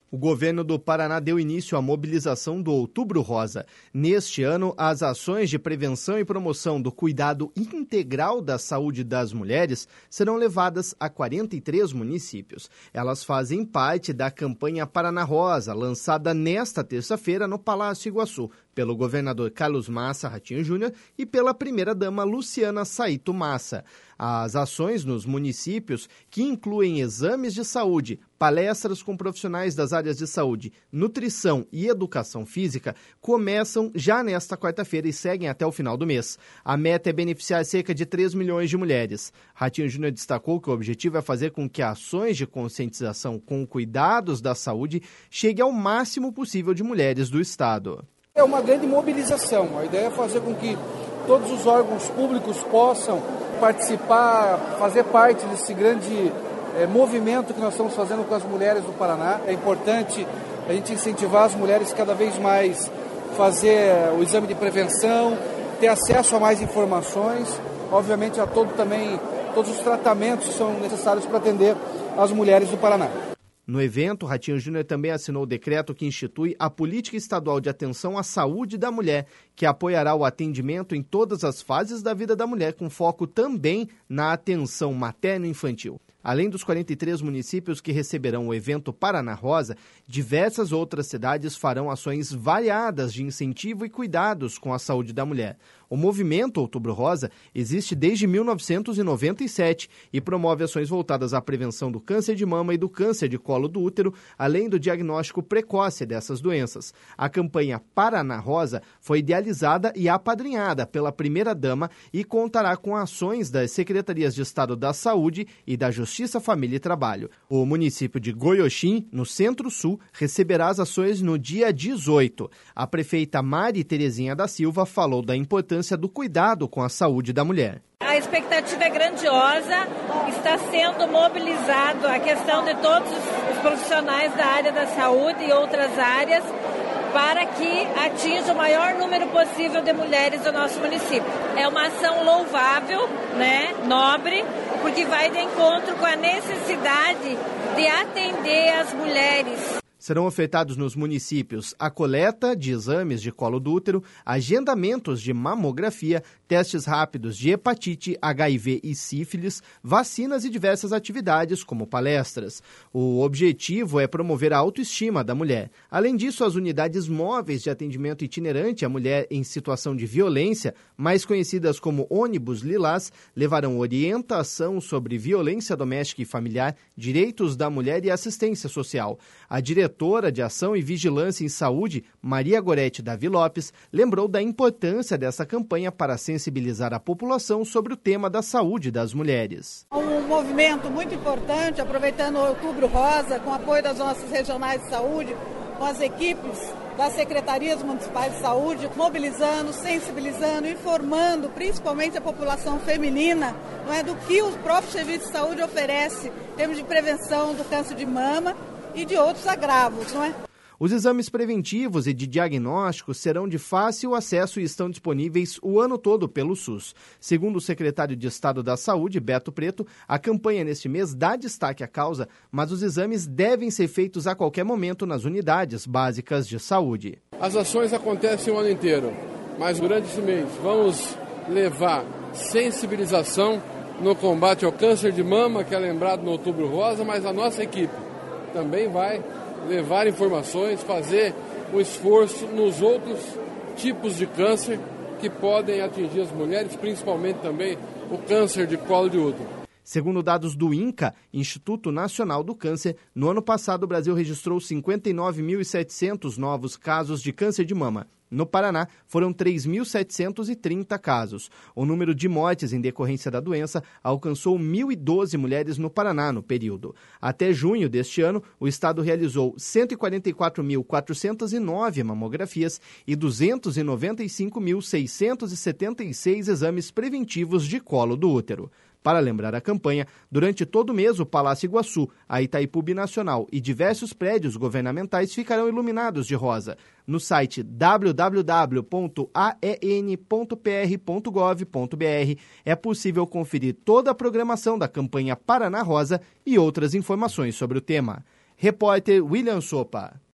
O governo do Paraná deu início à mobilização do Outubro Rosa. Neste ano, as ações de prevenção e promoção do cuidado integral da saúde das mulheres serão levadas a 43 municípios. Elas fazem parte da campanha Paraná Rosa, lançada nesta terça-feira no Palácio Iguaçu, pelo governador Carlos Massa Ratinho Júnior e pela primeira-dama Luciana Saito Massa. As ações nos municípios, que incluem exames de saúde, palestras com profissionais das áreas de saúde, nutrição e educação física, começam já nesta quarta-feira e seguem até o final do mês. A meta é beneficiar cerca de 3 milhões de mulheres. Ratinho Júnior destacou que o objetivo é fazer com que ações de conscientização com cuidados da saúde cheguem ao máximo possível de mulheres do estado. É uma grande mobilização. A ideia é fazer com que todos os órgãos públicos possam participar, fazer parte desse grande movimento que nós estamos fazendo com as mulheres do Paraná. É importante a gente incentivar as mulheres cada vez mais fazer o exame de prevenção, ter acesso a mais informações, obviamente todos os tratamentos que são necessários para atender as mulheres do Paraná. No evento, Ratinho Júnior também assinou o decreto que institui a Política Estadual de Atenção à Saúde da Mulher, que apoiará o atendimento em todas as fases da vida da mulher, com foco também na atenção materno-infantil. Além dos 43 municípios que receberão o evento Paraná Rosa, diversas outras cidades farão ações variadas de incentivo e cuidados com a saúde da mulher. O movimento Outubro Rosa existe desde 1997 e promove ações voltadas à prevenção do câncer de mama e do câncer de colo do útero, além do diagnóstico precoce dessas doenças. A campanha Paraná Rosa foi idealizada e apadrinhada pela primeira-dama e contará com ações das Secretarias de Estado da Saúde e da Justiça, Família e Trabalho. O município de Goioxim, no Centro-Sul, receberá as ações no dia 18. A prefeita Mari Terezinha da Silva falou da importância do cuidado com a saúde da mulher. A expectativa é grandiosa, está sendo mobilizado a questão de todos os profissionais da área da saúde e outras áreas para que atinja o maior número possível de mulheres do nosso município. É uma ação louvável, nobre, porque vai de encontro com a necessidade de atender as mulheres. Serão ofertados nos municípios a coleta de exames de colo do útero, agendamentos de mamografia, testes rápidos de hepatite, HIV e sífilis, vacinas e diversas atividades, como palestras. O objetivo é promover a autoestima da mulher. Além disso, as unidades móveis de atendimento itinerante à mulher em situação de violência, mais conhecidas como ônibus lilás, levarão orientação sobre violência doméstica e familiar, direitos da mulher e assistência social. A diretora de Ação e Vigilância em Saúde, Maria Gorete Davi Lopes, lembrou da importância dessa campanha para sensibilizar a população sobre o tema da saúde das mulheres. Um movimento muito importante, aproveitando o Outubro Rosa, com o apoio das nossas regionais de saúde, com as equipes das secretarias municipais de saúde, mobilizando, sensibilizando, informando, principalmente a população feminina, do que o próprio serviço de saúde oferece em termos de prevenção do câncer de mama e de outros agravos, Os exames preventivos e de diagnóstico serão de fácil acesso e estão disponíveis o ano todo pelo SUS. Segundo o secretário de Estado da Saúde, Beto Preto, a campanha neste mês dá destaque à causa, mas os exames devem ser feitos a qualquer momento nas unidades básicas de saúde. As ações acontecem o ano inteiro, mas durante esse mês vamos levar sensibilização no combate ao câncer de mama, que é lembrado no Outubro Rosa, mas a nossa equipe também vai levar informações, fazer um esforço nos outros tipos de câncer que podem atingir as mulheres, principalmente também o câncer de colo de útero. Segundo dados do INCA, Instituto Nacional do Câncer, no ano passado o Brasil registrou 59.700 novos casos de câncer de mama. No Paraná, foram 3.730 casos. O número de mortes em decorrência da doença alcançou 1.012 mulheres no Paraná no período. Até junho deste ano, o estado realizou 144.409 mamografias e 295.676 exames preventivos de colo do útero. Para lembrar a campanha, durante todo o mês o Palácio Iguaçu, a Itaipu Binacional e diversos prédios governamentais ficarão iluminados de rosa. No site www.aen.pr.gov.br é possível conferir toda a programação da campanha Paraná Rosa e outras informações sobre o tema. Repórter William Sopa.